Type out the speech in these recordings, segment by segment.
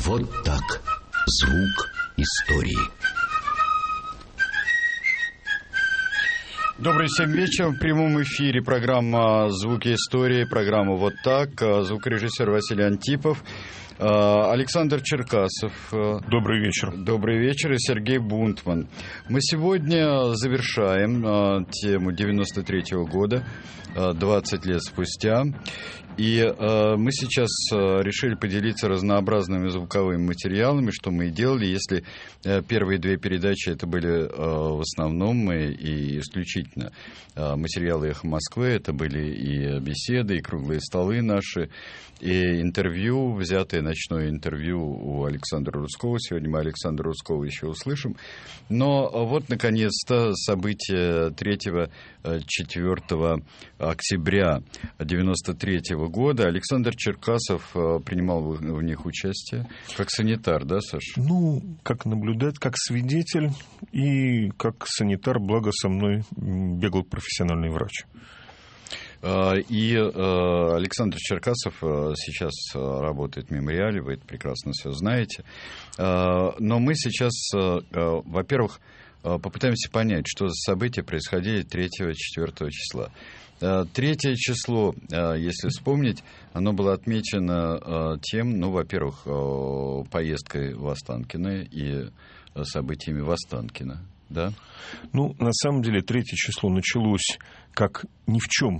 Вот так. Звук истории. Добрый всем вечер. В прямом эфире программа «Звуки истории», программа «Вот так». Звукорежиссер Василий Антипов, Александр Черкасов. Добрый вечер. Добрый вечер. И Сергей Бунтман. Мы сегодня завершаем тему 93-го года, 20 лет спустя. И мы сейчас решили поделиться разнообразными звуковыми материалами, что мы и делали. Если первые две передачи это были в основном и исключительно материалы «Эхо Москвы», это были и беседы, и круглые столы наши, и интервью, взятое ночное интервью у Александра Русского. Сегодня мы Александра Русского еще услышим. Но вот, наконец-то, события 3-4 октября 93-го года. Александр Черкасов принимал в них участие как санитар, да, Саша? Ну, как наблюдатель, как свидетель и как санитар, благо со мной бегал профессиональный врач. И Александр Черкасов сейчас работает в мемориале, вы это прекрасно все знаете. Но мы сейчас, во-первых, попытаемся понять, что за события происходили 3-4 числа. 3 число, если вспомнить, оно было отмечено тем, ну, во-первых, поездкой в Останкино и событиями в Останкино, да? Ну, на самом деле, 3 число началось как ни в чем,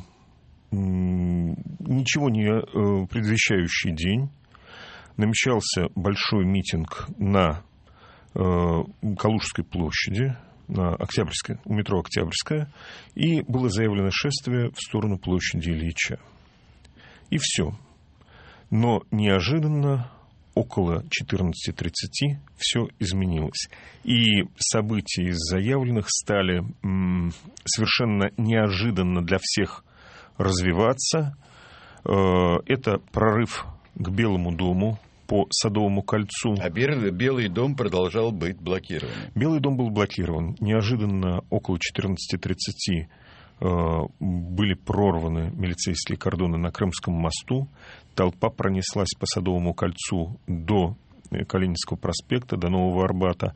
ничего не предвещающий день. Намечался большой митинг на Калужской площади, на Октябрьской, у метро Октябрьская, и было заявлено шествие в сторону площади Ильича. И все. Но неожиданно около 14:30 все изменилось. И события из заявленных стали совершенно неожиданно для всех развиваться. Это прорыв к Белому дому по Садовому кольцу. А Белый дом продолжал быть блокирован. Белый дом был блокирован. Неожиданно около 14:30 были прорваны милицейские кордоны на Крымском мосту. Толпа пронеслась по Садовому кольцу до Калининского проспекта, до Нового Арбата,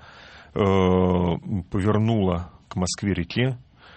повернула к Москве-реке.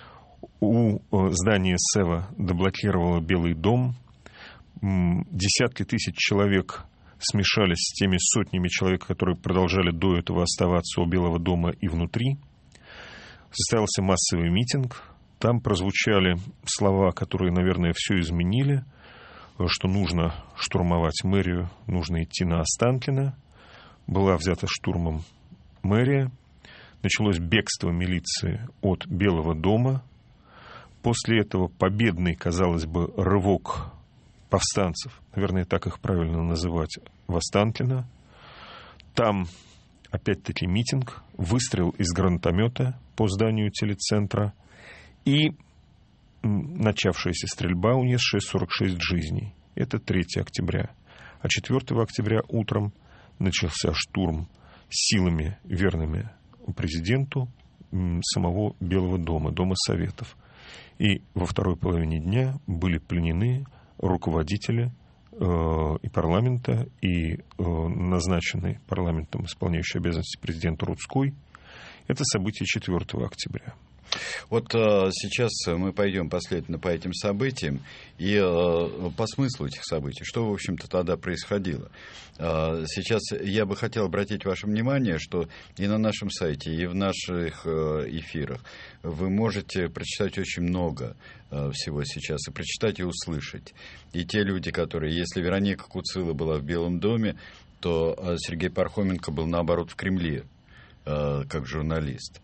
У здания СЭВа доблокировала Белый дом. Десятки тысяч человек смешались с теми сотнями человек, которые продолжали до этого оставаться у Белого дома и внутри. Состоялся массовый митинг. Там прозвучали слова, которые, наверное, все изменили, что нужно штурмовать мэрию, нужно идти на Останкино. Была взята штурмом мэрия. Началось бегство милиции от Белого дома. После этого победный, казалось бы, рывок повстанцев, наверное, так их правильно называть, в Останкино. Там, опять-таки, митинг, выстрел из гранатомета по зданию телецентра и начавшаяся стрельба, унесшая 46 жизней. Это 3 октября. А 4 октября утром начался штурм силами, верными президенту, самого Белого дома, Дома Советов. И во второй половине дня были пленены руководители и парламента, и назначенный парламентом исполняющий обязанности президента Рудской. Это событие 4 октября. Вот сейчас мы пойдем последовательно по этим событиям и по смыслу этих событий, что, в общем-то, тогда происходило. Сейчас я бы хотел обратить ваше внимание, что и на нашем сайте, и в наших эфирах вы можете прочитать очень много всего сейчас, и прочитать, и услышать. И те люди, которые, если Вероника Куцила была в Белом доме, то Сергей Пархоменко был, наоборот, в Кремле, как журналист.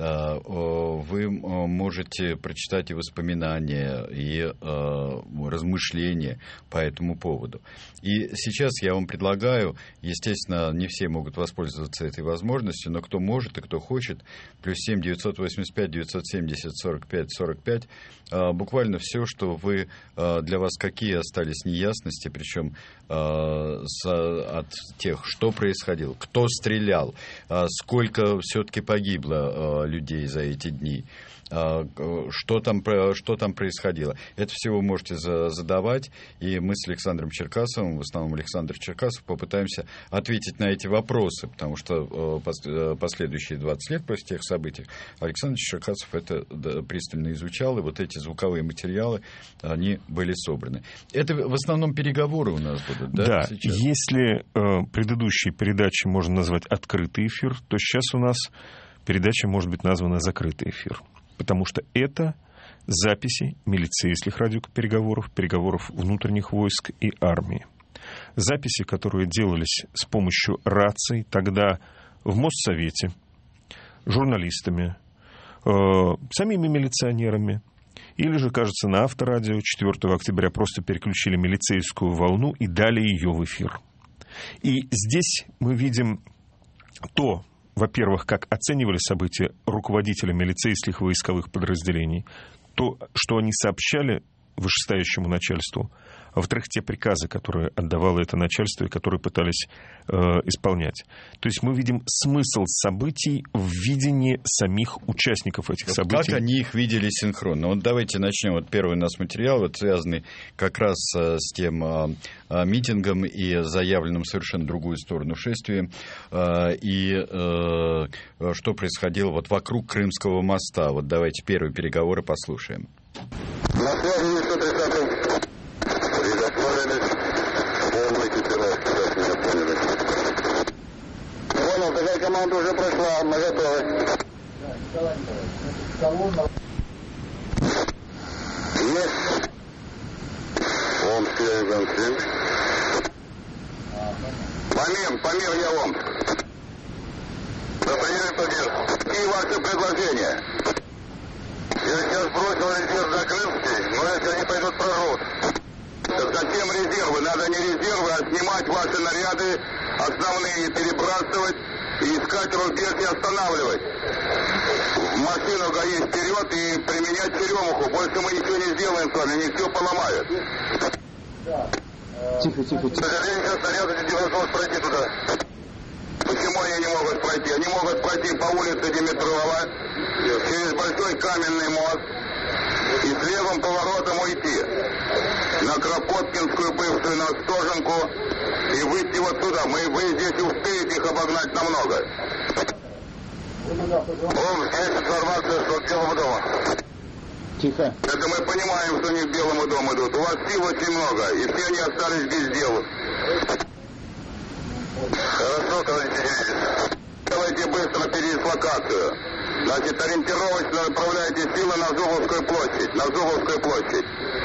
Вы можете прочитать и воспоминания, и размышления по этому поводу. И сейчас я вам предлагаю, естественно, не все могут воспользоваться этой возможностью, но кто может и кто хочет, +7 985 970 45 45, буквально все, что вы, для вас какие остались неясности, причем от тех, что происходило, кто стрелял, сколько все-таки погибло людей за эти дни, что там происходило. Это все вы можете задавать, и мы с Александром Черкасовым, в основном Александр Черкасов, попытаемся ответить на эти вопросы, потому что последующие 20 лет после тех событий Александр Черкасов это пристально изучал, и вот эти звуковые материалы, они были собраны. Это в основном переговоры у нас будут, да? Да, сейчас? Если предыдущие передачи можно назвать открытый эфир, то сейчас у нас передача может быть названа закрытый эфир. Потому что это записи милицейских радиопереговоров, переговоров внутренних войск и армии. Записи, которые делались с помощью раций тогда в Моссовете, журналистами, самими милиционерами, или же, кажется, на Авторадио 4 октября просто переключили милицейскую волну и дали ее в эфир. И здесь мы видим то, во-первых, как оценивали события руководители милицейских войсковых подразделений, то, что они сообщали вышестоящему начальству, а во-вторых, те приказы, которые отдавало это начальство и которые пытались исполнять. То есть мы видим смысл событий в видении самих участников этих событий. Как они их видели синхронно? Вот давайте начнем. Вот первый у нас материал, вот связанный как раз с тем митингом и заявленным совершенно другую сторону шествием, и что происходило вот вокруг Крымского моста. Вот давайте первые переговоры послушаем. На связи 130-й. Приготовились. Полная экипировка. Как меня поняли. Понял, такая команда уже прошла. Мы готовы. Есть. Омский, Иван-7. Памир, я Омск. Какие ваши предложения? Я сейчас бросил резерв за Крымский, но если они пойдут прорвут. Так зачем резервы? Надо не резервы, а снимать ваши наряды, основные перебрасывать и искать рубеж и останавливать. В машину гоить вперед и применять черемуху. Больше мы ничего не сделаем с вами, они все поломают. Тихо. К сожалению, сейчас наряды не возможно пройти туда. Почему они не могут пройти? Они могут пройти по улице Димитрова, через большой каменный мост и с левым поворотом уйти на Кропоткинскую бывшую, на Остоженку и выйти вот сюда. Вы здесь успеете их обогнать намного. Есть информация, что к Белому дому. Тихо. Это мы понимаем, что они к Белому дому идут. У вас сил очень много, и все они остались без дела. Хорошо, товарищ Сергеевич. Давайте быстро передислокацию. Значит, ориентировочно направляйте силы на Зубовскую площадь.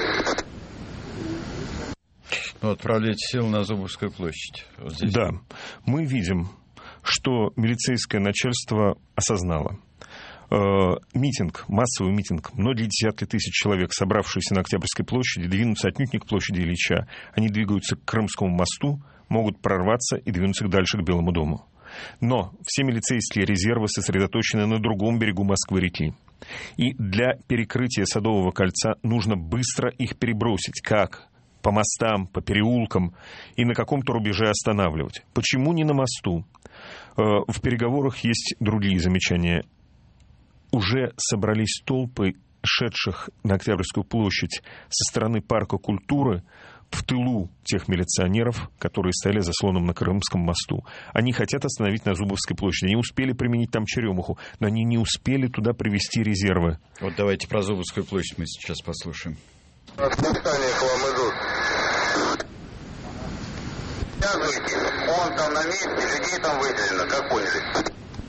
Отправляйте силы на Зубовскую площадь. Вот здесь. Да, мы видим, что милицейское начальство осознало. Митинг, массовый митинг, многие десятки тысяч человек, собравшиеся на Октябрьской площади, двинутся отнюдь не к площади Ильича. Они двигаются к Крымскому мосту, могут прорваться и двинуться дальше к Белому дому. Но все милицейские резервы сосредоточены на другом берегу Москвы-реки. И для перекрытия Садового кольца нужно быстро их перебросить. Как? По мостам, по переулкам и на каком-то рубеже останавливать. Почему не на мосту? В переговорах есть другие замечания. Уже собрались толпы, шедших на Октябрьскую площадь со стороны парка культуры, в тылу тех милиционеров, которые стояли за слоном на Крымском мосту. Они хотят остановить на Зубовской площади. Они успели применить там черемуху, но они не успели туда привести резервы. Вот давайте про Зубовскую площадь мы сейчас послушаем. Восстание к вам идут. Связывайтесь, он там на месте, людей там выделено, как поняли?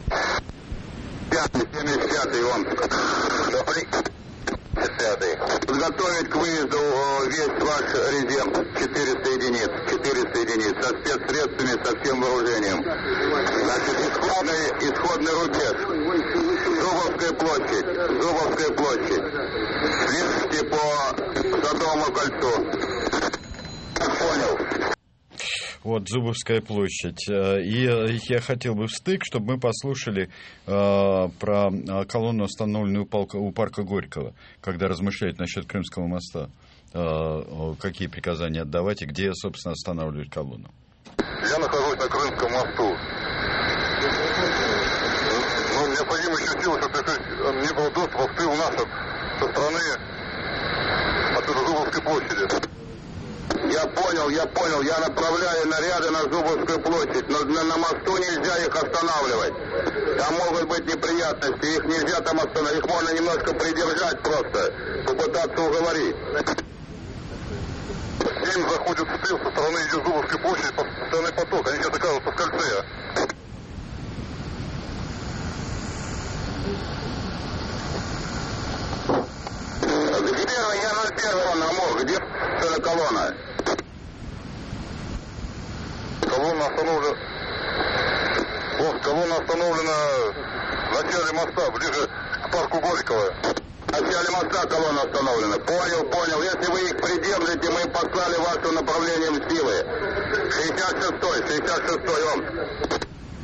75-й Омск. 75-й. Подготовить к выезду весь ваш резерв 400 единиц со спецсредствами, со всем вооружением. Значит, исходный рубеж. Зубовская площадь. Слышите по Садовому кольцу. Понял. Вот Зубовская площадь. И я хотел бы в стык, чтобы мы послушали про колонну, установленную у парка Горького, когда размышляют насчет Крымского моста. Какие приказания отдавать и где, собственно, останавливать колонну. Я нахожусь на Крымском мосту. необходимые еще силы, чтобы не было доступа в тыл нас со стороны отсюда Зубовской площади. Я понял. Я направляю наряды на Зубовскую площадь, но на мосту нельзя их останавливать. Там могут быть неприятности, их нельзя там остановить, их можно немножко придержать просто, попытаться уговорить. 7 заходят в тыл со стороны Зубовской площади, со стороны потока, они сейчас оказываются в кольце. Я 01 Амур, где колонна? Колонна остановлена в начале моста, ближе к парку Горького. В начале моста колонна остановлена. Понял. Если вы их придержите, мы послали вашу направлением силы. 66-й, Омск.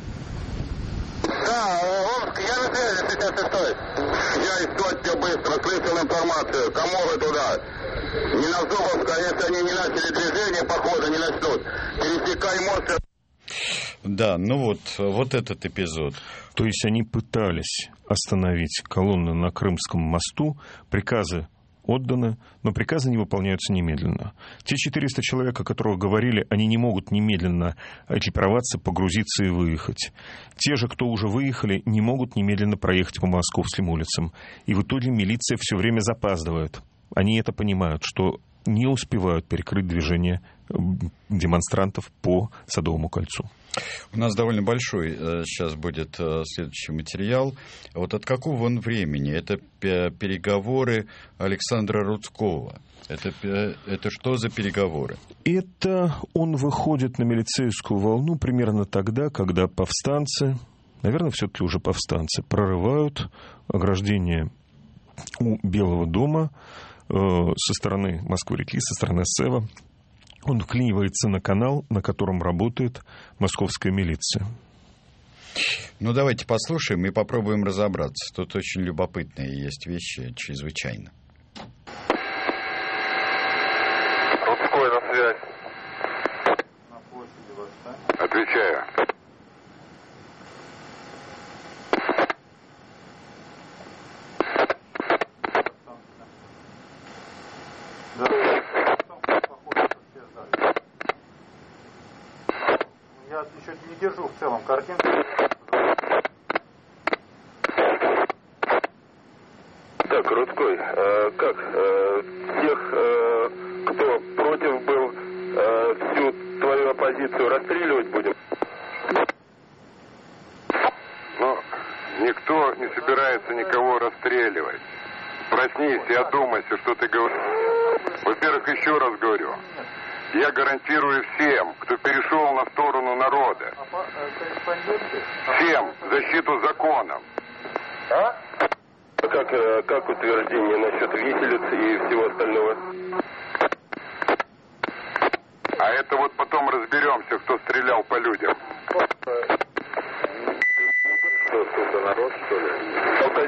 Да, Омск, я на связи, 66-й. Я из Сотни быстро слышал информацию. Кому вы туда? Не на Зубовск, а если они не начали движение, походу не начнут. Пересекай мост. Да, ну вот этот эпизод. То есть они пытались остановить колонны на Крымском мосту, приказы отданы, но приказы не выполняются немедленно. Те 400 человек, о которых говорили, они не могут немедленно экипироваться, погрузиться и выехать. Те же, кто уже выехали, не могут немедленно проехать по московским улицам. И в итоге милиция все время запаздывает. Они это понимают, что не успевают перекрыть движение демонстрантов по Садовому кольцу. У нас довольно большой сейчас будет следующий материал. Вот от какого он времени? Это переговоры Александра Рудского. Это что за переговоры? Это он выходит на милицейскую волну примерно тогда, когда повстанцы, наверное, все-таки уже повстанцы, прорывают ограждение у Белого дома со стороны Москвы-реки, со стороны Сева. Он вклинивается на канал, на котором работает московская милиция. Ну, давайте послушаем и попробуем разобраться. Тут очень любопытные есть вещи, чрезвычайно. Рудской на связь. На площади вас, да? Отвечаю. Я еще не держу в целом картинку. Так, Рудской, как? Тех, кто против был, всю твою оппозицию расстреливать будем? Ну, никто не собирается никого расстреливать. Проснись и одумайся, что ты говоришь. Во-первых, еще раз говорю. Я гарантирую всем, кто перешел на сторону народа, всем защиту законов. А? Как утверждение насчет виселиц и всего остального? А это вот потом разберемся, кто стрелял по людям. Что, народ, что ли?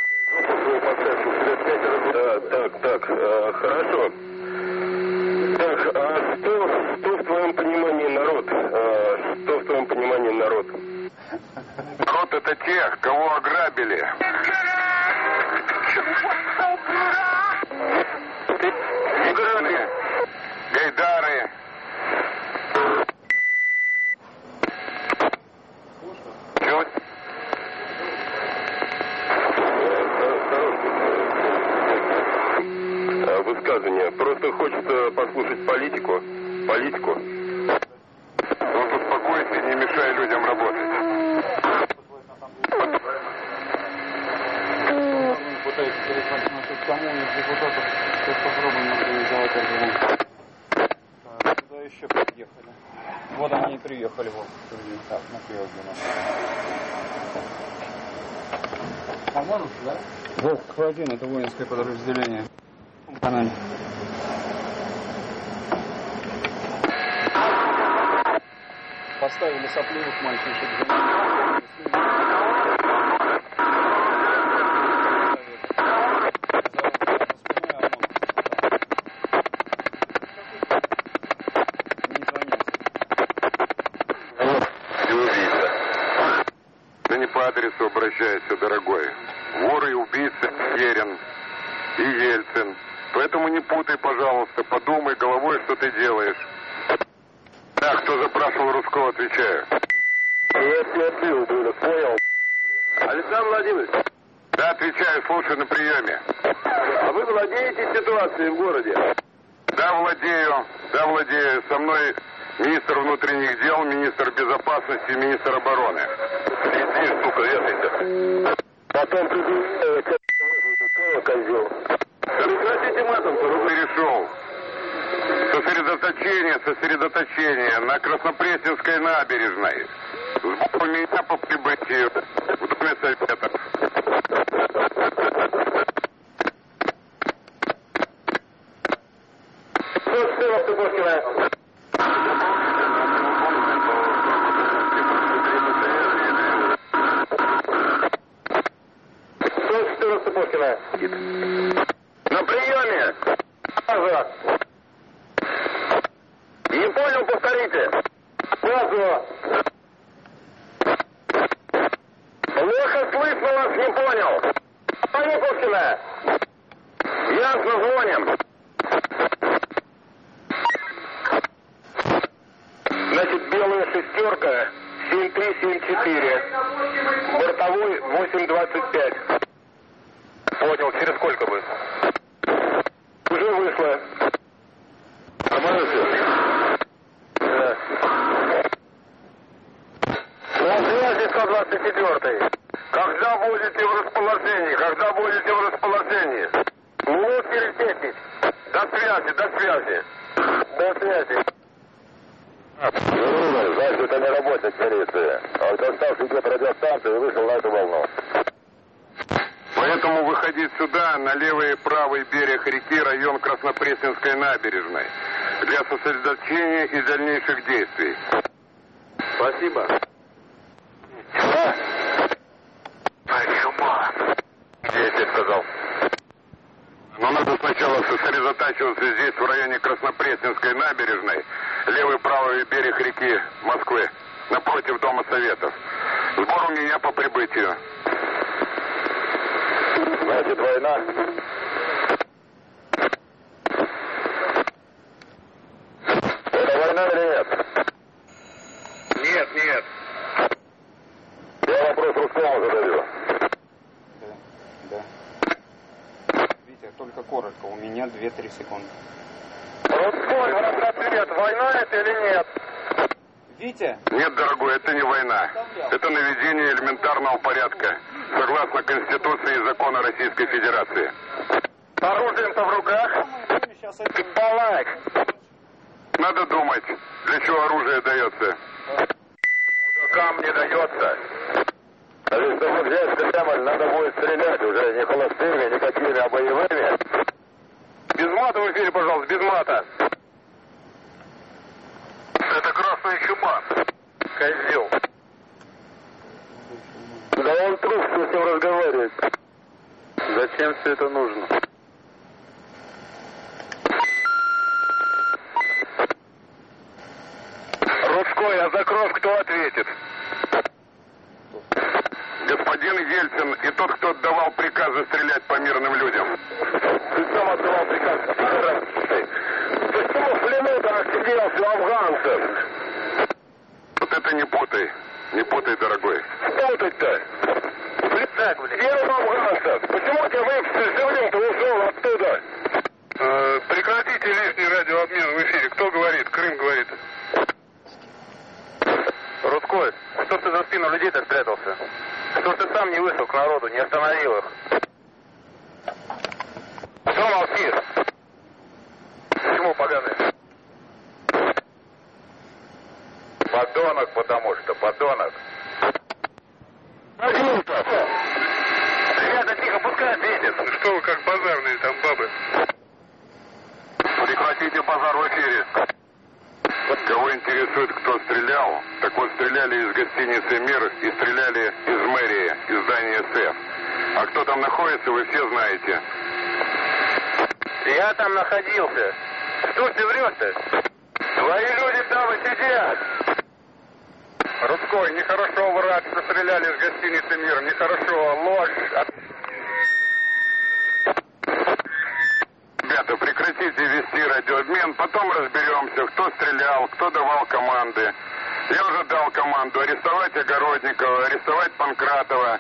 Так, хорошо. Так, а что в твоем понимании народ? Что в твоем понимании народ? Народ — это тех, кого ограбили. Играли, гайдары. Чего? Высказывание. Просто хочется послушать политику. Вот успокойся и не мешай людям работать. Пытаюсь перезвонить насчет коммуны депутатов. Сейчас попробуем организовать разговор. Куда еще приехали? Вот они и приехали. Вот. Так, наклеил Поможешь, да? Волк-1, это воинское подразделение. Канале. Поставили сопливых мальчишек. Да не по адресу, обращаешься, дорогой. Вор и убийца Керен и Ельцин. Поэтому не путай, пожалуйста, подумай головой, что ты делаешь. Так, кто запрашивал Русского, отвечаю. Понял. Александр Владимирович. Да, отвечаю, слушай, на приеме. А вы владеете ситуацией в городе? Да, владею. Со мной министр внутренних дел, министр безопасности, министр обороны. Иди, сука, вешайся. Потом приду, козел. Прекратите матом, Перешел. Сосредоточение на Краснопресненской набережной. Сбор меня по прибытию в Доме Советов. На приеме. Ага. Не понял, повторите. Ага. Плохо слышно вас, не понял. Пани Пушкина. Ясно, звоним. Значит, белая шестерка 7374. Бортовой 825. Понял, через сколько будет? Уже вышло. Нормально все? Да. На связи 124. Когда будете в расположении? Минут через 10. До связи. Значит, это не работник милиции. Он достал идет радиостанцию и вышел на эту волну. Поэтому выходить сюда, на левый и правый берег реки, район Краснопресненской набережной, для сосредоточения и дальнейших действий. Спасибо. Где я тебе сказал? Но надо сначала сосредотачиваться здесь, в районе Краснопресненской набережной, левый и правый берег реки Москвы, напротив Дома Советов. Сбор у меня по прибытию. Значит, война. Это война или нет? Нет. Я вопрос Русскому задаю. Да. Витя, только коротко. У меня 2-3 секунды. Русской, ваш ответ. Война это или нет? Витя? Нет, дорогой, это не война. Это наведение элементарного порядка, согласно Конституции и закону Российской Федерации. Оружием-то в руках? Ты балак. Надо думать, для чего оружие дается. Мудакам не дается. А ведь чтобы взять Кремль, надо будет стрелять уже не холостыми, никакими, а боевыми. Без мата в эфире, пожалуйста, без мата. Это красная чума. Козел. Да он труп, что с ним разговаривать. Зачем все это нужно? Русской, а за кровь кто ответит? Господин Ельцин и тот, кто отдавал приказы стрелять по мирным людям. Ты сам отдавал приказ. Почему в плену там сидел у афганцев? Вот это не путай, дорогой. Путать-то? Сидел у афганцев. Почему тебя выпустили живым-то ушел оттуда? Прекратите лишний радиообмен в эфире. Кто говорит? Крым говорит. Русской, что ты за спину людей-то спрятался? Что ты сам не вышел к народу, не остановил их? Что молчишь? Почему поганый? Подонок, потому что подонок. Один-то! Ребята, тихо, пускай ответит. Ну что вы, как базарные там бабы? Прекратите базар в эфире. Кого интересует, кто стрелял? Так вот, стреляли из гостиницы «Мир» и стреляли из мэрии, из здания СЭФ. А кто там находится, вы все знаете. Я там находился. Что ты врешь-то? Твои люди там и сидят. Рудской, нехорошо врать, что стреляли из гостиницы «Мир». Нехорошо, ложь. Ребята, прекратите вести радиообмен, потом разберемся, кто стрелял, кто давал команды. Я уже дал команду арестовать Огородникова, арестовать Панкратова.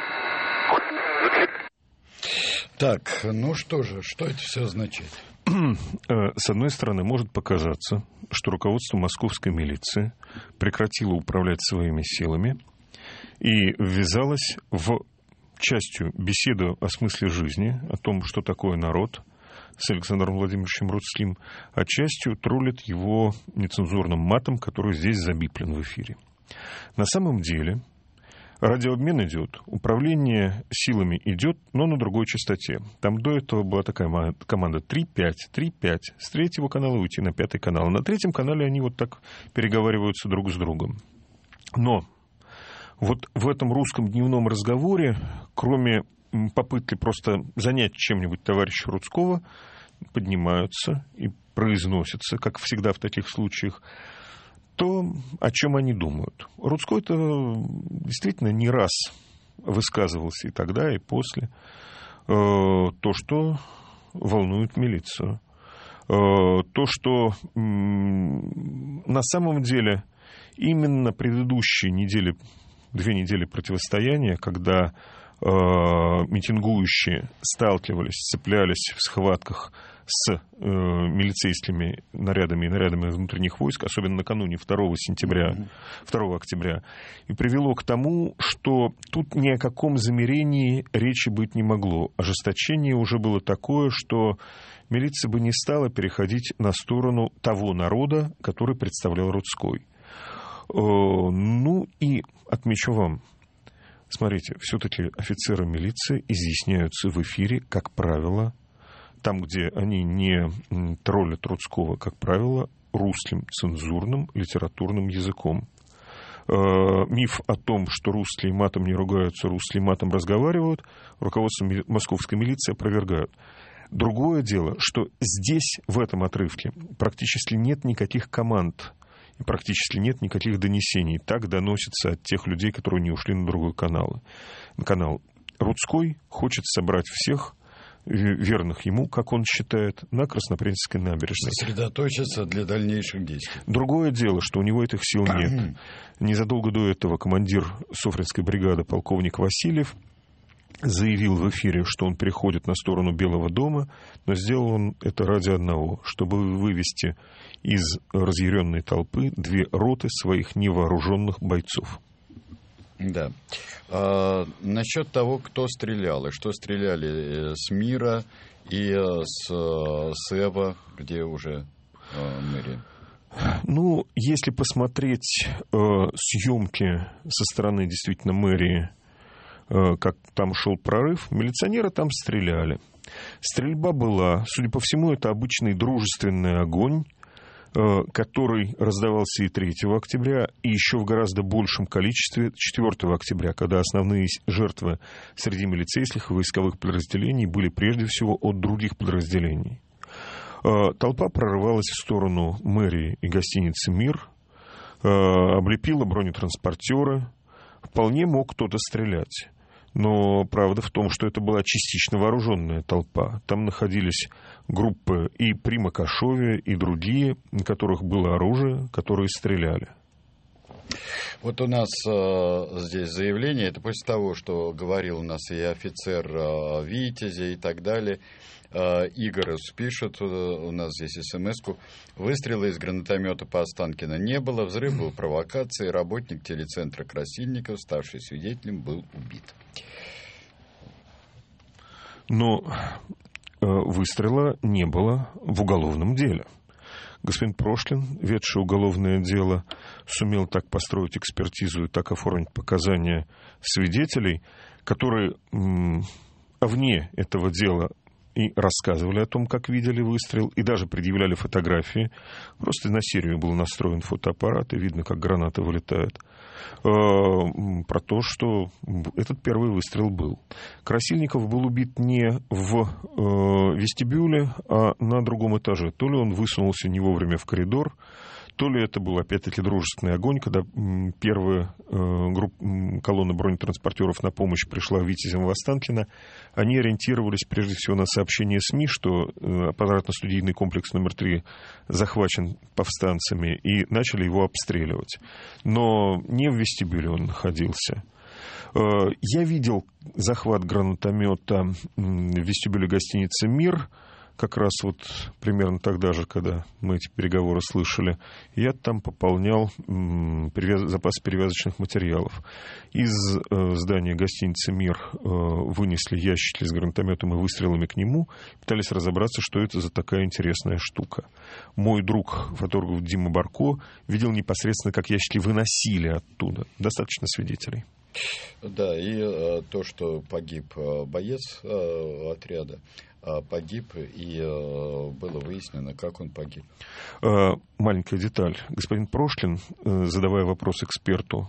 Так, ну что же, что это все означает? С одной стороны, может показаться, что руководство московской милиции прекратило управлять своими силами и ввязалось в частью беседу о смысле жизни, о том, что такое народ, с Александром Владимировичем Рудским, а частью троллит его нецензурным матом, который здесь забиплен в эфире. На самом деле радиообмен идет, управление силами идет, но на другой частоте. Там до этого была такая команда 3-5, 3-5. С третьего канала уйти на пятый канал. На третьем канале они вот так переговариваются друг с другом. Но вот в этом русском дневном разговоре, кроме попытки просто занять чем-нибудь товарища Рудского, поднимаются и произносятся, как всегда в таких случаях, то, о чем они думают. Рудской-то действительно не раз высказывался и тогда, и после. То, что волнует милицию. То, что на самом деле именно предыдущие недели, 2 недели противостояния, когда митингующие сталкивались, цеплялись в схватках с милицейскими нарядами и нарядами внутренних войск, особенно накануне 2 октября, и привело к тому, что тут ни о каком замирении речи быть не могло. Ожесточение уже было такое, что милиция бы не стала переходить на сторону того народа, который представлял Рудской. Ну и отмечу вам, смотрите, все-таки офицеры милиции изъясняются в эфире, как правило, там, где они не троллят Рудского, как правило, русским цензурным литературным языком. Миф о том, что русские матом не ругаются, русские матом разговаривают, руководство московской милиции опровергают. Другое дело, что здесь, в этом отрывке, практически нет никаких команд и практически нет никаких донесений. Так доносится от тех людей, которые не ушли на другой канал. Рудской хочет собрать всех верных ему, как он считает, на Краснопринцевской набережной. Сосредоточиться для дальнейших действий. Другое дело, что у него этих сил нет. Незадолго до этого командир Софринской бригады полковник Васильев заявил в эфире, что он переходит на сторону Белого дома, но сделал он это ради одного, чтобы вывести из разъяренной толпы 2 роты своих невооруженных бойцов. Да. Насчет того, кто стрелял, и что стреляли с Мира и с Сева, где уже мэрия. Ну, если посмотреть съемки со стороны действительно мэрии, как там шел прорыв, милиционеры там стреляли. Стрельба была, судя по всему, это обычный дружественный огонь, который раздавался и 3 октября, и еще в гораздо большем количестве 4 октября, когда основные жертвы среди милицейских и войсковых подразделений были прежде всего от других подразделений. Толпа прорывалась в сторону мэрии и гостиницы «Мир», облепила бронетранспортеры. Вполне мог кто-то стрелять. Но правда в том, что это была частично вооруженная толпа. Там находились группы и при Макашове, и другие, на которых было оружие, которые стреляли. Вот у нас здесь заявление, это после того, что говорил у нас и офицер Витязя и так далее. Игорь пишет у нас здесь смс-ку. Выстрела из гранатомета по Останкино не было. Взрыв был провокацией. Работник телецентра Красильников, ставший свидетелем, был убит. Но выстрела не было в уголовном деле. Господин Прошлин, ведший уголовное дело, сумел так построить экспертизу и так оформить показания свидетелей, которые вне этого дела и рассказывали о том, как видели выстрел, и даже предъявляли фотографии. Просто на серию был настроен фотоаппарат, и видно, как граната вылетает. Про то, что этот первый выстрел был. Красильников был убит не в вестибюле, а на другом этаже. То ли он высунулся не вовремя в коридор, То ли это был опять-таки дружественный огонь, когда первая колонна бронетранспортеров на помощь пришла витязям в Останкино. Они ориентировались прежде всего на сообщение СМИ, что аппаратно-студийный комплекс номер 3 захвачен повстанцами, и начали его обстреливать. Но не в вестибюле он находился. Я видел захват гранатомета в вестибюле гостиницы «Мир», как раз вот примерно тогда же, когда мы эти переговоры слышали. Я там пополнял запас перевязочных материалов. Из здания гостиницы «Мир» вынесли ящики с гранатометом и выстрелами к нему. Пытались разобраться, что это за такая интересная штука. Мой друг, фотограф Дима Барко, видел непосредственно, как ящики выносили оттуда. Достаточно свидетелей. Да, и то, что погиб боец отряда, погиб, и было выяснено, как он погиб. Маленькая деталь. Господин Прошлин, задавая вопрос эксперту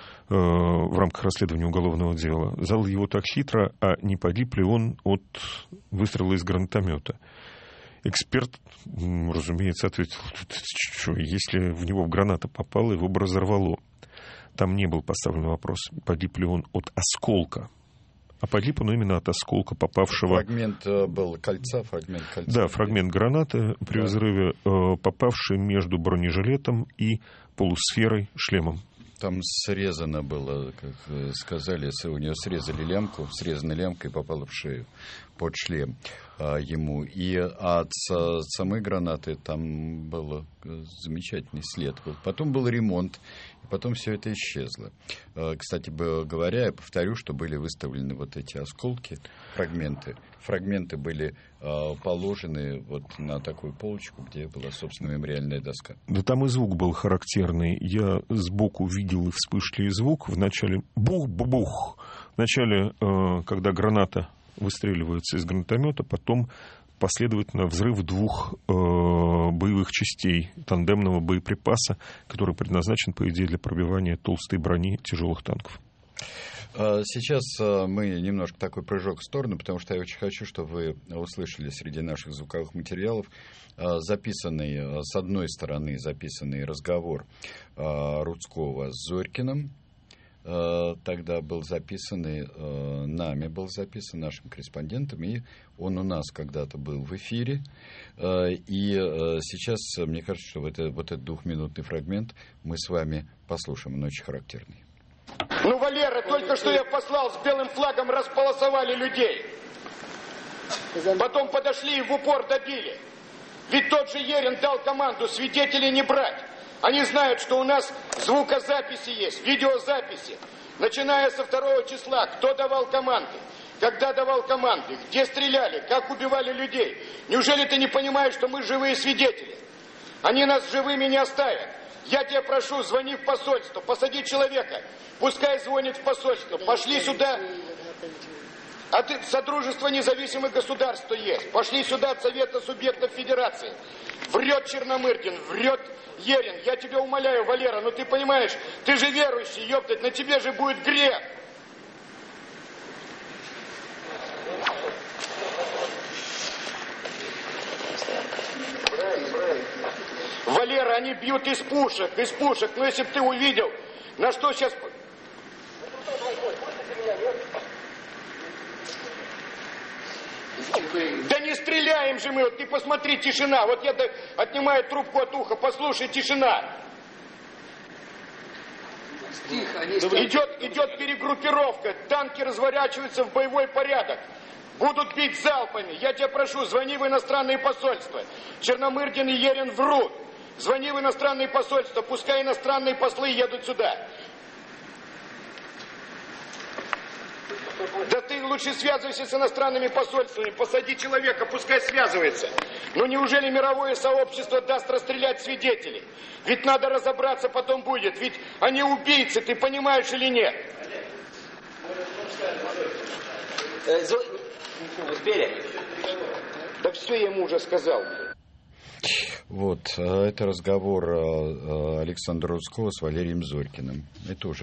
в рамках расследования уголовного дела, задал его так хитро, а не погиб ли он от выстрела из гранатомета. Эксперт, разумеется, ответил, что если в него граната попала, его бы разорвало. Там не был поставлен вопрос, погиб ли он от осколка. А погиб он именно от осколка, попавшего... Фрагмент был кольца, фрагмент кольца. Да, фрагмент гранаты при взрыве, попавший между бронежилетом и полусферой шлемом. Там срезано было, как сказали, у него срезали лямку, срезанной лямкой попало в шею, под шлем ему. И от самой гранаты там был замечательный след. Потом был ремонт, и потом все это исчезло. Кстати говоря, я повторю, что были выставлены вот эти осколки, фрагменты. Фрагменты были положены вот на такую полочку, где была, собственно, мемориальная доска. Да там и звук был характерный. Я сбоку видел и вспышки звук. Вначале бух-бух. Вначале, когда граната выстреливается из гранатомета, потом последовательно взрыв двух боевых частей тандемного боеприпаса, который предназначен, по идее, для пробивания толстой брони тяжелых танков. Сейчас мы немножко такой прыжок в сторону, потому что я очень хочу, чтобы вы услышали среди наших звуковых материалов записанный, с одной стороны, записанный разговор Рудского с Зорькиным. Тогда был записанный, нами был записан, нашим корреспондентом, и он у нас когда-то был в эфире. И сейчас, мне кажется, что вот этот двухминутный фрагмент мы с вами послушаем, он очень характерный. Ну, Валера, только что я послал с белым флагом, располосовали людей. Потом подошли и в упор добили. Ведь тот же Ерин дал команду свидетелей не брать. Они знают, что у нас звукозаписи есть, видеозаписи. Начиная со 2 числа, кто давал команды, когда давал команды, где стреляли, как убивали людей. Неужели ты не понимаешь, что мы живые свидетели? Они нас живыми не оставят. Я тебя прошу, звони в посольство, посади человека, пускай звонит в посольство, пошли сюда. А ты, Содружество независимых государств есть, пошли сюда от Совета субъектов Федерации. Врет Черномырдин, врет Ерин. Я тебя умоляю, Валера, ну ты понимаешь, ты же верующий, ёптать, на тебе же будет грех. Валера, они бьют из пушек. Ну, если бы ты увидел, на что сейчас... Да не стреляем же мы, вот ты посмотри, тишина. Вот я отнимаю трубку от уха, послушай, тишина. Идет перегруппировка, танки разворачиваются в боевой порядок. Будут бить залпами. Я тебя прошу, звони в иностранные посольства. Черномырдин и Ерин врут. Звони в иностранные посольства, пускай иностранные послы едут сюда. Да ты лучше связывайся с иностранными посольствами, посади человека, пускай связывается. Но неужели мировое сообщество даст расстрелять свидетелей? Ведь надо разобраться, потом будет. Ведь они убийцы, ты понимаешь или нет? Успели? Да все я ему уже сказал. Вот, это разговор Александра Рудского с Валерием Зорькиным. Это уже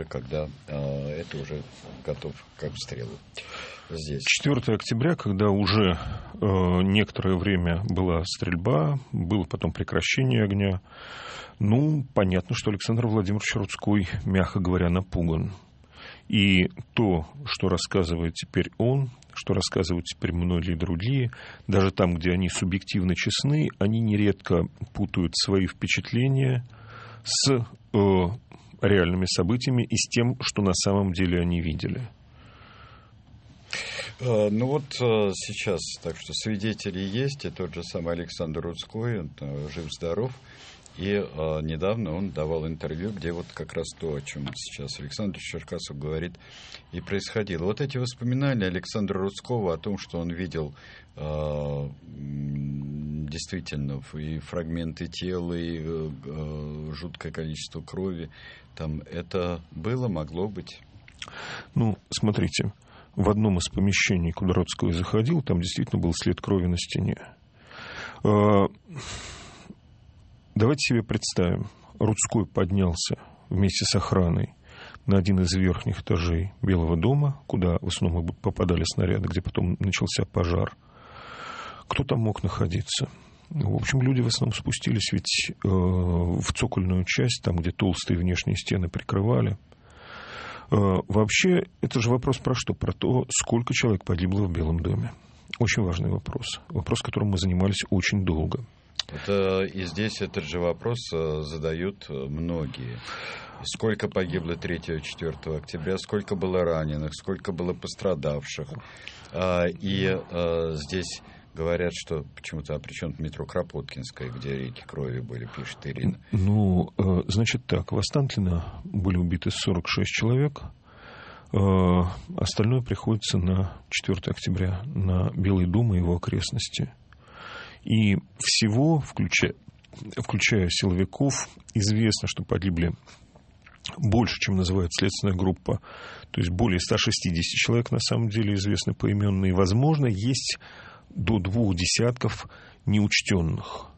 готов к обстрелу здесь. 4 октября, когда уже некоторое время была стрельба, было потом прекращение огня, понятно, что Александр Владимирович Рудской, мягко говоря, напуган. И то, что рассказывает теперь он, что рассказывают теперь многие другие, даже там, где они субъективно честны, они нередко путают свои впечатления с реальными событиями и с тем, что на самом деле они видели. Сейчас, так что свидетели есть, и тот же самый Александр Рудской, он жив-здоров. И недавно он давал интервью, где вот как раз то, о чем сейчас Александр Черкасов говорит, и происходило. Вот эти воспоминания Александра Рудского о том, что он видел действительно и фрагменты тела, и жуткое количество крови, там это было, могло быть? Смотрите, в одном из помещений, куда Рудской заходил, там действительно был след крови на стене. Давайте себе представим, Рудской поднялся вместе с охраной на один из верхних этажей Белого дома, куда в основном попадали снаряды, где потом начался пожар. Кто там мог находиться? В общем, люди в основном спустились ведь в цокольную часть, там, где толстые внешние стены прикрывали. Вообще, это же вопрос про что? Про то, сколько человек погибло в Белом доме. Очень важный вопрос. Вопрос, которым мы занимались очень долго. И здесь этот же вопрос задают многие. Сколько погибло 3-4 октября, сколько было раненых, сколько было пострадавших. И здесь говорят, что почему-то, при чем метро Кропоткинское, где реки крови были, пишет Ирина. Значит так, в Останкино были убиты 46 человек, остальное приходится на 4 октября, на Белый дом и его окрестности. И всего, включая силовиков, известно, что погибли больше, чем называет следственная группа. То есть более 160 человек на самом деле известны поименно. И, возможно, есть до 2 десятков неучтенных.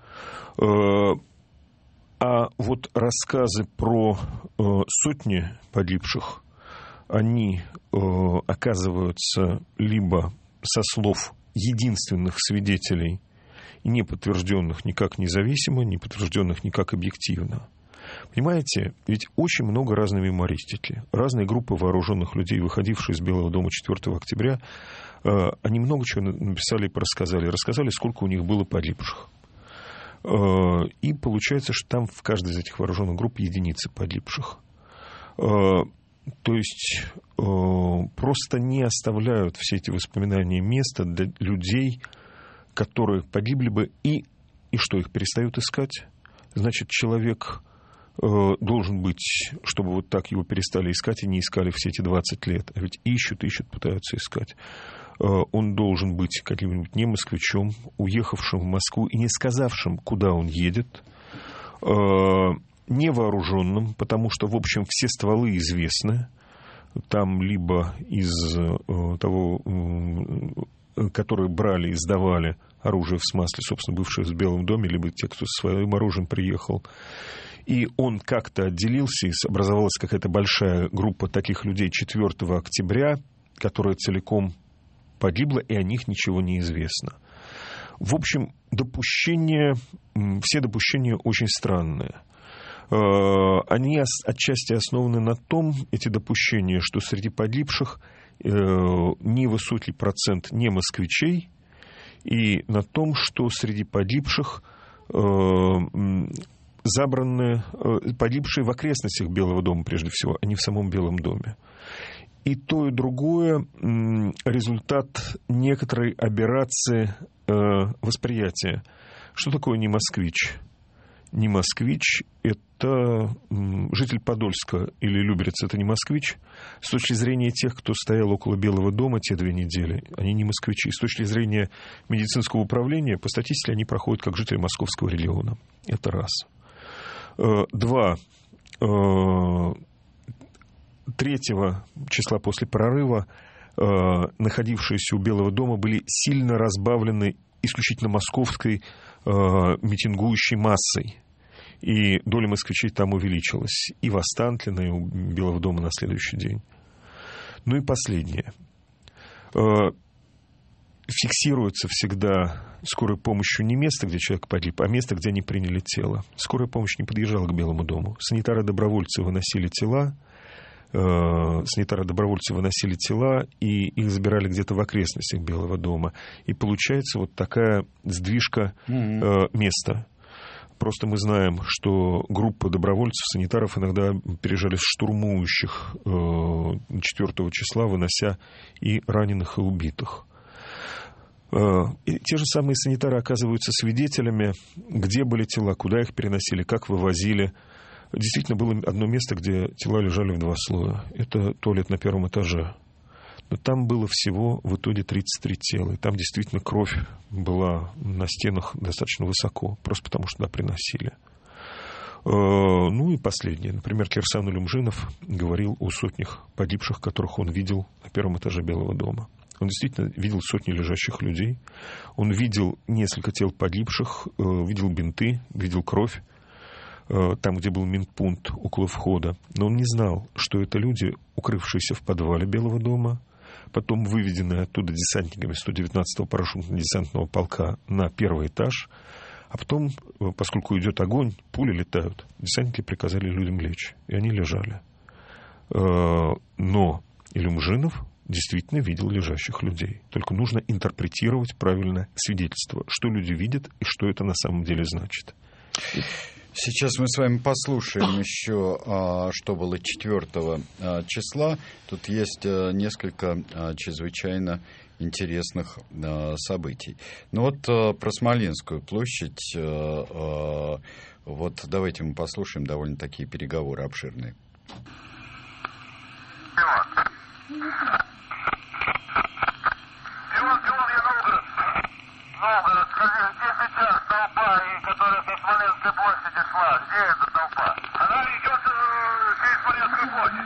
А вот рассказы про сотни погибших, они оказываются либо со слов единственных свидетелей, не подтвержденных никак независимо, не подтвержденных никак объективно. Понимаете, ведь очень много разной мемористики. Разные группы вооруженных людей, выходившие из Белого дома 4 октября, они много чего написали и порассказали. Рассказали, сколько у них было погибших. И получается, что там в каждой из этих вооруженных групп единицы погибших. То есть просто не оставляют все эти воспоминания места для людей, которые погибли бы, и что, их перестают искать? Значит, человек должен быть, чтобы вот так его перестали искать и не искали все эти 20 лет. А ведь ищут, пытаются искать. Он должен быть каким-нибудь не москвичом, уехавшим в Москву и не сказавшим, куда он едет, невооруженным, потому что, в общем, все стволы известны. Там либо из того, которые брали и сдавали оружие в смысле, собственно, бывшие в Белом доме, либо те, кто со своим оружием приехал. И он как-то отделился, и образовалась какая-то большая группа таких людей 4 октября, которая целиком погибла, и о них ничего не известно. В общем, все допущения очень странные. Они отчасти основаны на том, эти допущения, что среди погибших невысокий процент не москвичей, и на том, что среди погибших погибшие в окрестностях Белого дома, прежде всего, а не в самом Белом доме. И то, и другое результат некоторой аберрации восприятия. Что такое не москвич? Не москвич – это житель Подольска или Люберец – это не москвич. С точки зрения тех, кто стоял около Белого дома те 2 недели, они не москвичи. С точки зрения медицинского управления, по статистике, они проходят как жители Московского региона. Это раз. 2. 3 числа после прорыва находившиеся у Белого дома были сильно разбавлены исключительно московской митингующей массой. И доля москвичей там увеличилась. И в Останкино, и у Белого дома на следующий день. Ну и последнее. Фиксируется всегда скорой помощью не место, где человек погиб, а место, где они приняли тело. Скорая помощь не подъезжала к Белому дому. Санитары-добровольцы выносили тела, и их забирали где-то в окрестностях Белого дома. И получается вот такая сдвижка места. Просто мы знаем, что группы добровольцев, санитаров иногда переезжали с штурмующих 4 числа, вынося и раненых, и убитых. И те же самые санитары оказываются свидетелями, где были тела, куда их переносили, как вывозили. Действительно, было одно место, где тела лежали в 2 слоя. Это туалет на 1 этаже. Но там было всего в итоге 33 тела. И там действительно кровь была на стенах достаточно высоко, просто потому что туда приносили. Ну и последнее. Например, Кирсан Улюмжинов говорил о сотнях погибших, которых он видел на 1 этаже Белого дома. Он действительно видел сотни лежащих людей. Он видел несколько тел погибших, видел бинты, видел кровь там, где был минпункт около входа. Но он не знал, что это люди, укрывшиеся в подвале Белого дома, потом выведенные оттуда десантниками 119-го парашютно-десантного полка на 1 этаж. А потом, поскольку идет огонь, пули летают, десантники приказали людям лечь. И они лежали. Но Илюмжинов действительно видел лежащих людей. Только нужно интерпретировать правильно свидетельство, что люди видят и что это на самом деле значит. Сейчас мы с вами послушаем еще, что было 4 числа. Тут есть несколько чрезвычайно интересных событий. Ну вот про Смоленскую площадь, вот давайте мы послушаем довольно такие переговоры обширные. Новгород, скажи, где сейчас толпа, которая со Смоленской площади шла? Где эта толпа? Она идет через Смоленскую площадь.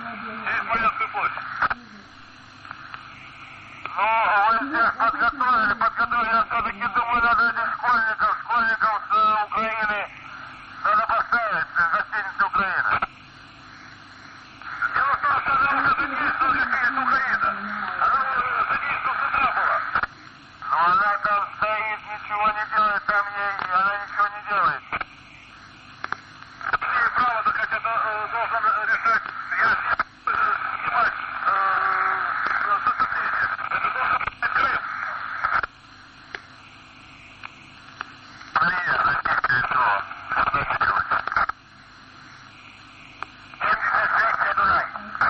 Ну, вы всех подготовили. Я все-таки думаю, надо этих школьников с Украины надо поставить в гостинице Украины. Дело в том, что она уже задействовали из Украины. Она задействована с утра была. Но она там стоит, ничего не делает, она ничего не делает. Имею право, так как это должен решать, я снимать соцсети. Это должен быть Крым. Приехать, лицо. Что делать? Не дурак.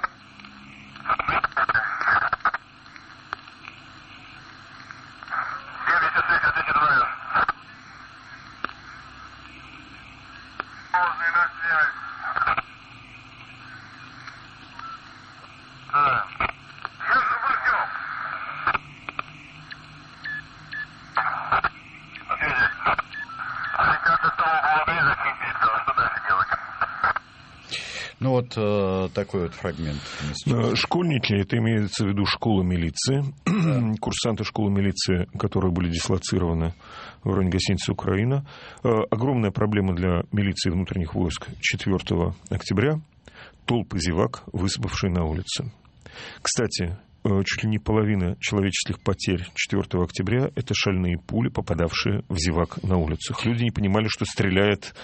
Ну вот такой вот фрагмент. Школьники, это имеется в виду школа милиции, курсанты школы милиции, которые были дислоцированы в районе гостиницы «Украина». Огромная проблема для милиции внутренних войск 4 октября. Толпы зевак, высыпавшие на улице. Кстати, чуть ли не половина человеческих потерь 4 октября – это шальные пули, попадавшие в зевак на улицах. Люди не понимали, что стреляет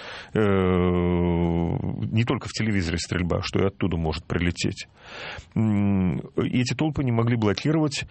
не только в телевизоре стрельба, что и оттуда может прилететь. И эти толпы не могли блокировать.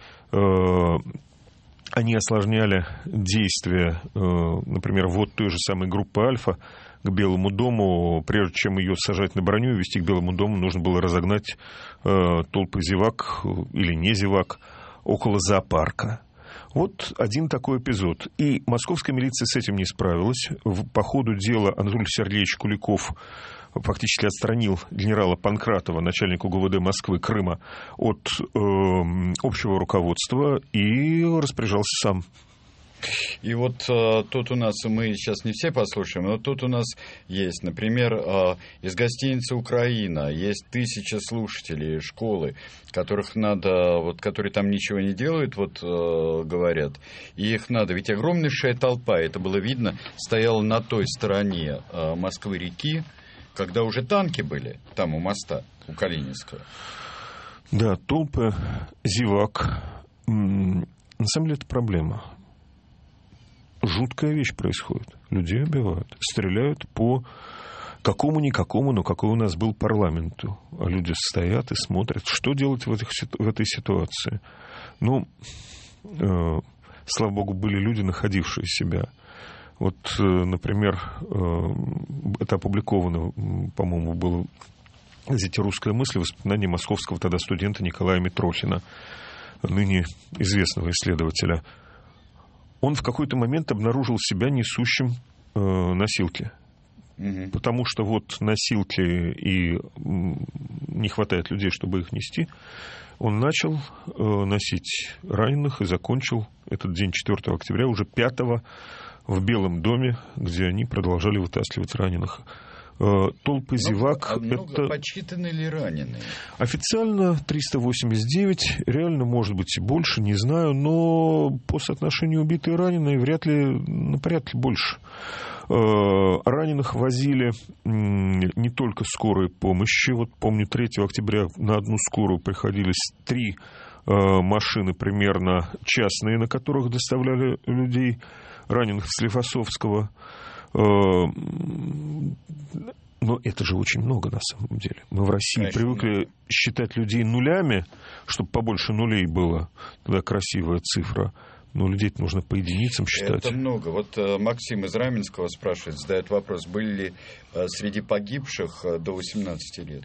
Они осложняли действия, например, вот той же самой группы «Альфа» к Белому дому. Прежде чем ее сажать на броню и везти к Белому дому, нужно было разогнать толпы зевак или не зевак около зоопарка. Вот один такой эпизод. И московская милиция с этим не справилась. По ходу дела Анатолий Сергеевич Куликов фактически отстранил генерала Панкратова, начальника ГУВД Москвы, Крыма, от общего руководства и распоряжался сам. И вот тут у нас, мы сейчас не все послушаем, но тут у нас есть, например, из гостиницы «Украина» есть 1000 слушателей школы, которых надо, вот, которые там ничего не делают, вот говорят, и их надо, ведь огромнейшая толпа, это было видно, стояла на той стороне Москвы-реки, когда уже танки были там у моста, у Калининского. Да, толпы, зевак. На самом деле это проблема. Жуткая вещь происходит. Людей убивают. Стреляют по какому-никакому, но какой у нас был парламенту. А люди стоят и смотрят, что делать в этой ситуации. Ну, слава богу, были люди, находившие себя. Вот, например, это опубликовано, по-моему, было в газете «Русская мысль», воспоминания московского тогда студента Николая Митрохина, ныне известного исследователя. Он в какой-то момент обнаружил себя несущим носилки. Потому что вот носилки и не хватает людей, чтобы их нести. Он начал носить раненых и закончил этот день 4 октября, уже 5-го, в Белом доме, где они продолжали вытаскивать раненых. Толпы зевак. Это почитаны ли раненые? Официально 389, реально, может быть, и больше, не знаю, но по соотношению убитые и раненые вряд ли, на порядке больше. Раненых возили не только скорой помощи. Вот помню, 3 октября на одну скорую приходились 3 машины примерно частные, на которых доставляли людей, раненых с Склифосовского. Но это же очень много на самом деле. Мы в России привыкли считать людей нулями, чтобы побольше нулей было. Тогда красивая цифра. Но людей-то нужно по единицам считать. Это много. Вот Максим из Раменского спрашивает, задает вопрос, были ли среди погибших до 18 лет?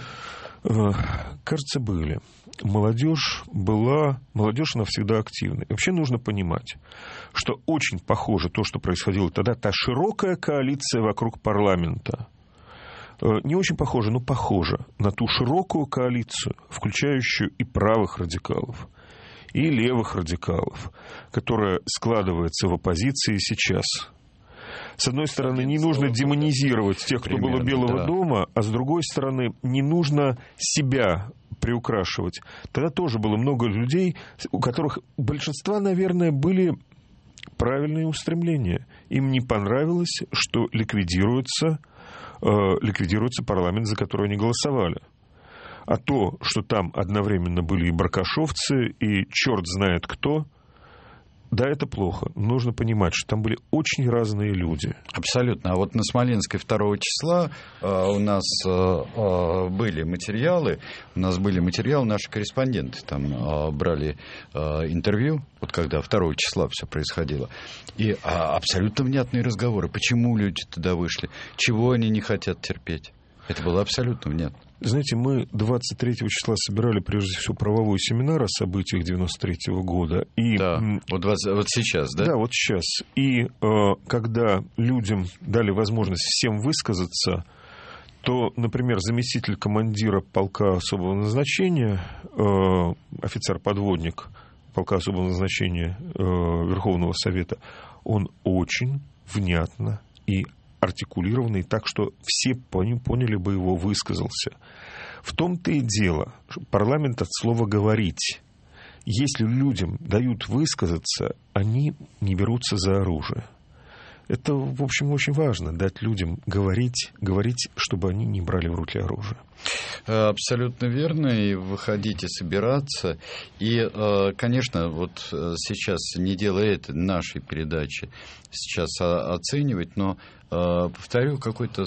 Кажется, были. Молодежь она всегда активна. И вообще нужно понимать, что очень похоже то, что происходило тогда, та широкая коалиция вокруг парламента. Не очень похоже, но похоже на ту широкую коалицию, включающую и правых радикалов, и левых радикалов, которая складывается в оппозиции сейчас. С одной стороны, не нужно демонизировать тех, кто был у Белого дома, а с другой стороны, не нужно себя приукрашивать. Тогда тоже было много людей, у которых большинства, наверное, были правильные устремления. Им не понравилось, что ликвидируется парламент, за который они голосовали. А то, что там одновременно были и баркашовцы, и черт знает кто, да, это плохо. Нужно понимать, что там были очень разные люди. Абсолютно. А вот на Смоленской 2 числа у нас были материалы, наши корреспонденты там брали интервью, вот когда 2 числа все происходило, и абсолютно внятные разговоры. Почему люди туда вышли? Чего они не хотят терпеть? Это было абсолютно внятно. Знаете, мы 23 числа собирали, прежде всего, правовой семинар о событиях 93-го года. И, да, вот сейчас, да? Да, вот сейчас. И когда людям дали возможность всем высказаться, то, например, заместитель командира полка особого назначения, офицер-подводник полка особого назначения Верховного Совета, он очень внятно и артикулированный, так что все поняли бы его, высказался. В том-то и дело, парламент от слова «говорить». Если людям дают высказаться, они не берутся за оружие. Это, в общем, очень важно, дать людям говорить, чтобы они не брали в руки оружие. Абсолютно верно, и выходить и собираться. И, конечно, вот сейчас не дело это нашей передачи сейчас оценивать, но, повторю, какой-то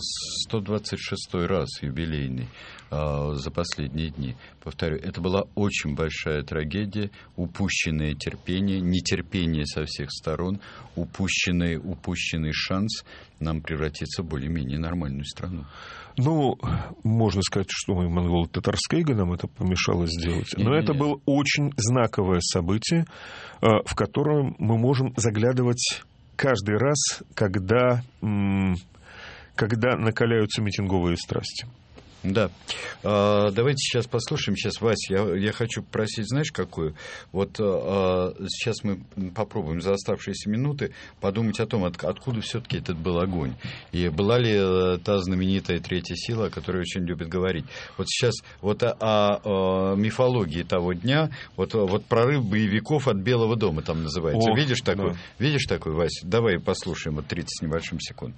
126-й раз юбилейный за последние дни. Повторю, это была очень большая трагедия, упущенное терпение, нетерпение со всех сторон, упущенный шанс нам превратиться в более-менее нормальную страну. Ну, можно сказать, что и монголо-татарская ига нам это помешало сделать. Но это было очень знаковое событие, в которое мы можем заглядывать каждый раз, когда накаляются митинговые страсти. Да. Давайте сейчас послушаем. Сейчас, Вась, я хочу попросить, знаешь, какую? Вот сейчас мы попробуем за оставшиеся минуты подумать о том, откуда все-таки этот был огонь. И была ли та знаменитая третья сила, о которой очень любят говорить. Вот сейчас вот о мифологии того дня, вот прорыв боевиков от Белого дома там называется. Видишь такой? Да. Видишь такой, Вась? Давай послушаем 30 с небольшим секунд.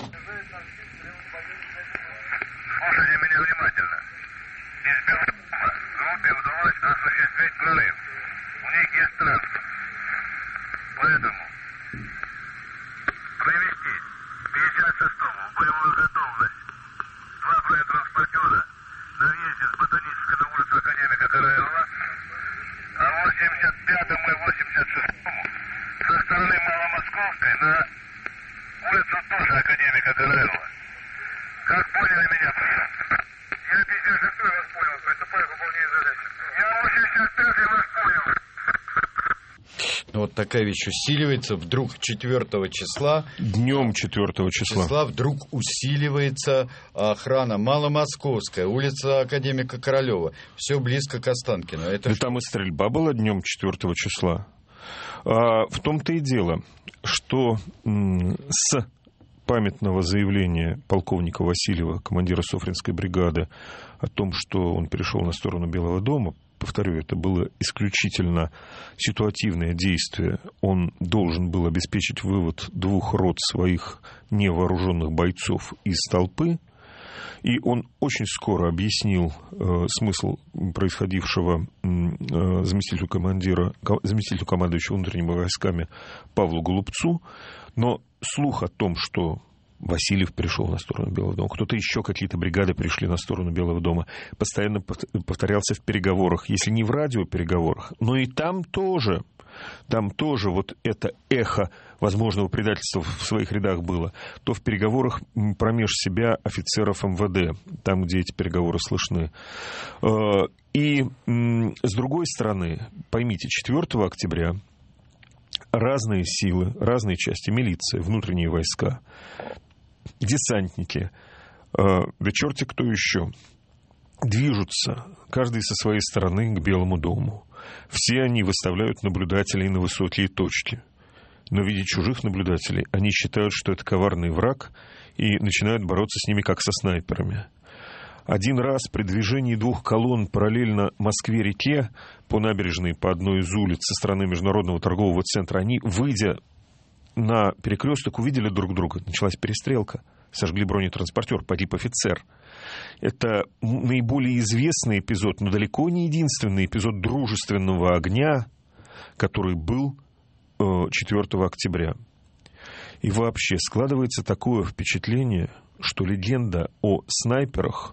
Слушайте меня внимательно. Из Белого дома группе удалось осуществить прорыв. У них есть транспорт. Поэтому привести 56-му в боевую готовность 2 бронетранспортера на въезде с Ботанической на улицу Академика Караева, а 85-му и 86-му со стороны Маломосковской на улицу тоже Академика Караева. Как поняли меня, пожалуйста? Я 56-й вас понял, приступаю к выполнению задачи. Я 85-й вас понял. Вот такая вещь усиливается вдруг 4 числа. Днем 4 числа вдруг усиливается охрана Маломосковская, улица Академика Королева. Все близко к Останкино. Это там и стрельба была днем 4 числа. В том-то и дело, что с памятного заявления полковника Васильева, командира Софринской бригады, о том, что он перешел на сторону Белого дома, повторю, это было исключительно ситуативное действие. Он должен был обеспечить вывод 2 рот своих невооруженных бойцов из толпы, и он очень скоро объяснил смысл происходившего заместителю командующего внутренними войсками Павлу Голубцу, но слух о том, что Васильев перешел на сторону Белого дома, кто-то еще, какие-то бригады пришли на сторону Белого дома, постоянно повторялся в переговорах, если не в радиопереговорах, но и там тоже вот это эхо возможного предательства в своих рядах было, то в переговорах промеж себя офицеров МВД, там, где эти переговоры слышны. И с другой стороны, поймите, 4 октября разные силы, разные части, милиция, внутренние войска, десантники, да черти кто еще, движутся, каждый со своей стороны, к Белому дому. Все они выставляют наблюдателей на высокие точки. Но, видя чужих наблюдателей, они считают, что это коварный враг, и начинают бороться с ними, как со снайперами. Один раз при движении 2 колонн параллельно Москве-реке по набережной по одной из улиц со стороны Международного торгового центра, они, выйдя на перекресток, увидели друг друга. Началась перестрелка. Сожгли бронетранспортер, погиб офицер. Это наиболее известный эпизод, но далеко не единственный эпизод дружественного огня, который был 4 октября. И вообще складывается такое впечатление, что легенда о снайперах,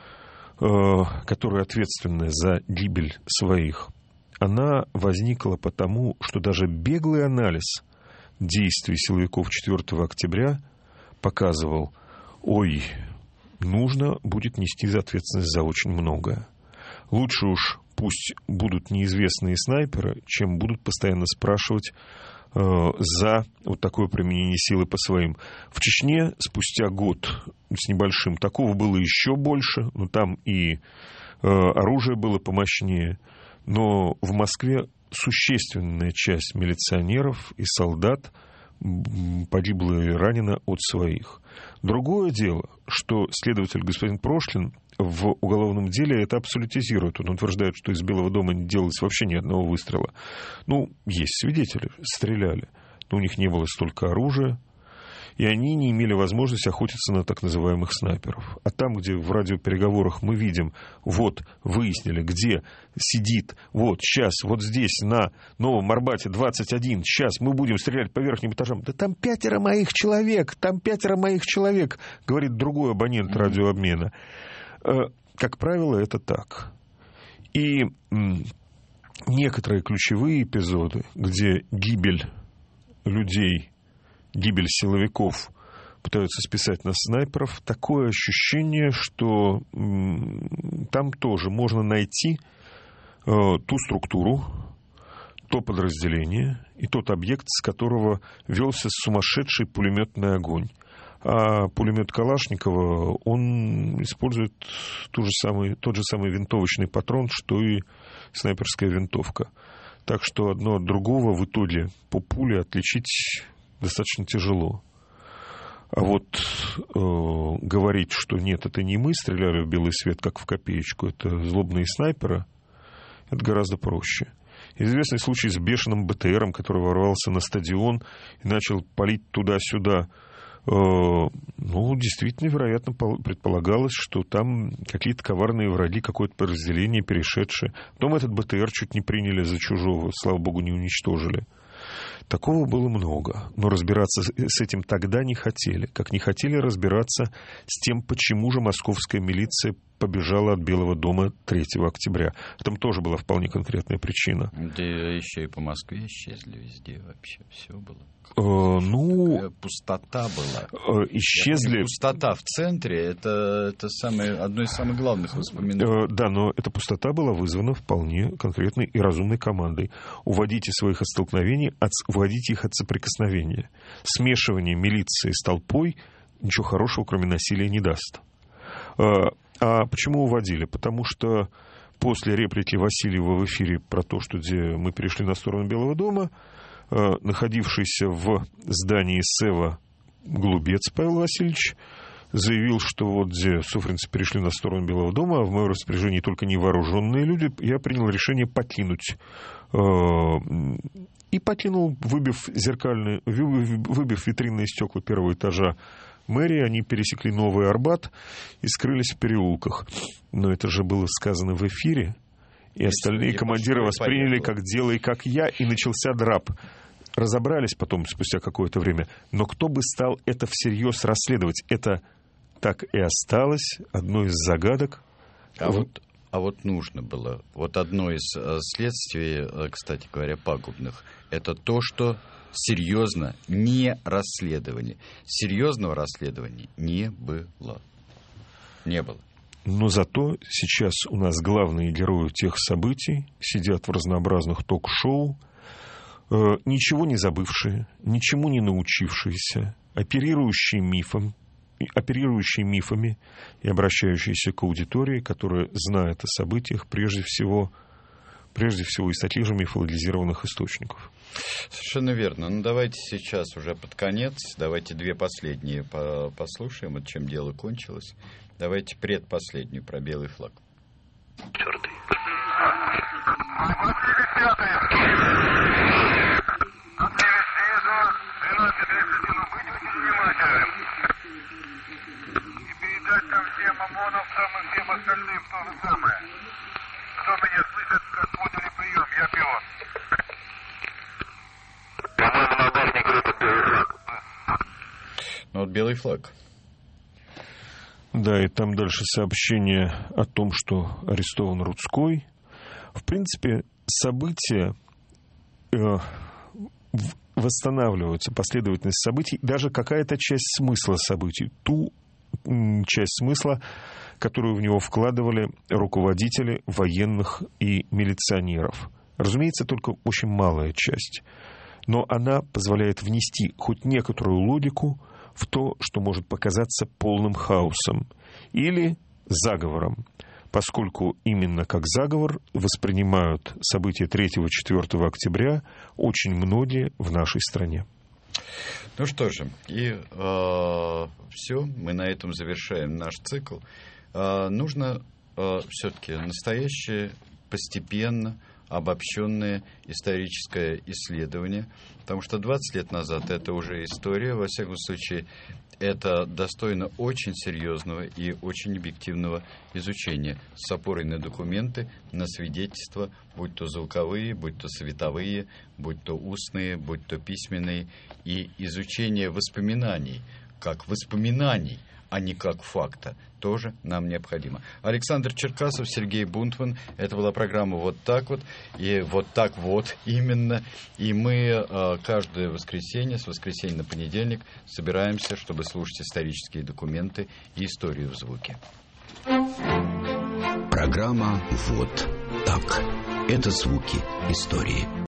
которые ответственны за гибель своих, она возникла потому, что даже беглый анализ действий силовиков 4 октября показывал: ой, нужно будет нести ответственность за очень многое. Лучше уж пусть будут неизвестные снайперы, чем будут постоянно спрашивать за вот такое применение силы по своим. В Чечне спустя год с небольшим такого было еще больше, но там и оружие было помощнее. Но в Москве существенная часть милиционеров и солдат погибла и ранена от своих. Другое дело, что следователь господин Прошлин в уголовном деле это абсолютизирует. Он утверждает, что из Белого дома не делалось вообще ни одного выстрела. Есть свидетели, стреляли, но у них не было столько оружия, и они не имели возможности охотиться на так называемых снайперов. А там, где в радиопереговорах мы видим, вот, выяснили, где сидит, вот, сейчас, вот здесь, на Новом Арбате 21, сейчас мы будем стрелять по верхним этажам. Да там 5 моих человек, говорит другой абонент радиообмена. Как правило, это так. И некоторые ключевые эпизоды, где гибель людей, гибель силовиков пытаются списать на снайперов, такое ощущение, что там тоже можно найти ту структуру, то подразделение и тот объект, с которого велся сумасшедший пулеметный огонь. А пулемет Калашникова, он использует тот же самый винтовочный патрон, что и снайперская винтовка. Так что одно от другого в итоге по пуле отличить достаточно тяжело. А вот говорить, что нет, это не мы стреляли в белый свет, как в копеечку, это злобные снайперы, это гораздо проще. Известный случай с бешеным БТРом, который ворвался на стадион и начал палить туда-сюда. Действительно, вероятно, предполагалось, что там какие-то коварные враги, какое-то подразделение перешедшее. Потом этот БТР чуть не приняли за чужого, слава богу, не уничтожили. Такого было много, но разбираться с этим тогда не хотели, как не хотели разбираться с тем, почему же московская милиция побежала от Белого дома 3 октября. Там тоже была вполне конкретная причина. Да еще и по Москве исчезли везде вообще, все было. Пустота была. Исчезли. Пустота в центре, это одно из самых главных воспоминаний. Да, но эта пустота была вызвана вполне конкретной и разумной командой. Уводите своих от столкновений, уводите их от соприкосновения. Смешивание милиции с толпой ничего хорошего, кроме насилия, не даст. А почему уводили? Потому что после реплики Васильева в эфире про то, что мы перешли на сторону Белого дома, находившийся в здании СЭВа Голубец Павел Васильевич заявил, что вот где суфринцы перешли на сторону Белого дома, а в моем распоряжении только невооруженные люди, я принял решение покинуть. И покинул, выбив витринные стекла первого этажа мэрии, они пересекли Новый Арбат и скрылись в переулках. Но это же было сказано в эфире, и остальные командиры восприняли как дело и как я, и начался драп. Разобрались потом, спустя какое-то время, но кто бы стал это всерьез расследовать? Это так и осталось одной из загадок. А вот нужно было. Вот одно из следствий, кстати говоря, пагубных, это то, что серьезно не расследование. Серьезного расследования не было. Не было. Но зато сейчас у нас главные герои тех событий сидят в разнообразных ток-шоу, ничего не забывшие, ничему не научившиеся, оперирующие мифами и обращающиеся к аудитории, которая знает о событиях прежде всего из таких же мифологизированных источников. Совершенно верно. Давайте сейчас уже под конец, давайте 2 последние послушаем, от чем дело кончилось. Давайте предпоследнюю про белый флаг. ОМОНовцам и всем остальным то же самое. Кто меня слышит, как поняли прием, я пилот. По-моему, на башне крутит белый флаг. Вот белый флаг. Да, и там дальше сообщение о том, что арестован Рудской. В принципе, события восстанавливаются, последовательность событий, даже какая-то часть смысла событий. Ту часть смысла, которую в него вкладывали руководители военных и милиционеров. Разумеется, только очень малая часть. Но она позволяет внести хоть некоторую логику в то, что может показаться полным хаосом или заговором, поскольку именно как заговор воспринимают события 3-4 октября очень многие в нашей стране. Ну что же, и все, мы на этом завершаем наш цикл. Нужно все-таки настоящее, постепенно обобщенное историческое исследование, потому что 20 лет назад это уже история, во всяком случае, это достойно очень серьезного и очень объективного изучения с опорой на документы, на свидетельства, будь то звуковые, будь то световые, будь то устные, будь то письменные, и изучение воспоминаний, как воспоминаний, а не как факта, тоже нам необходимо. Александр Черкасов, Сергей Бунтман. Это была программа «Вот так вот». И вот так вот именно. И мы каждое воскресенье, с воскресенья на понедельник, собираемся, чтобы слушать исторические документы и историю в звуке. Программа «Вот так». Это звуки истории.